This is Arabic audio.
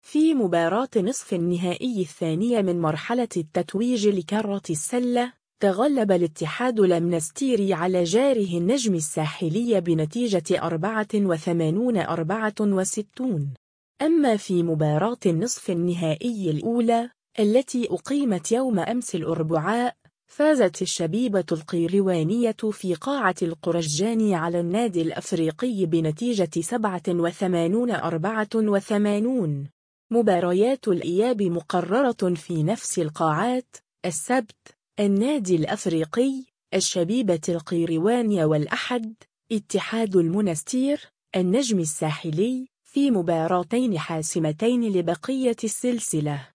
في مباراة نصف النهائي الثانية من مرحلة التتويج لكرة السلة، تغلب الاتحاد المنستيري على جاره النجم الساحلي بنتيجة 84-64. أما في مباراة النصف النهائي الأولى التي أقيمت يوم أمس الأربعاء، فازت الشبيبة القيروانية في قاعة القرجاني على النادي الأفريقي بنتيجة 87-84. مباريات الإياب مقررة في نفس القاعات. السبت: النادي الأفريقي، الشبيبة القيروانية، والأحد: اتحاد المنستير، النجم الساحلي، في مباراتين حاسمتين لبقية السلسلة.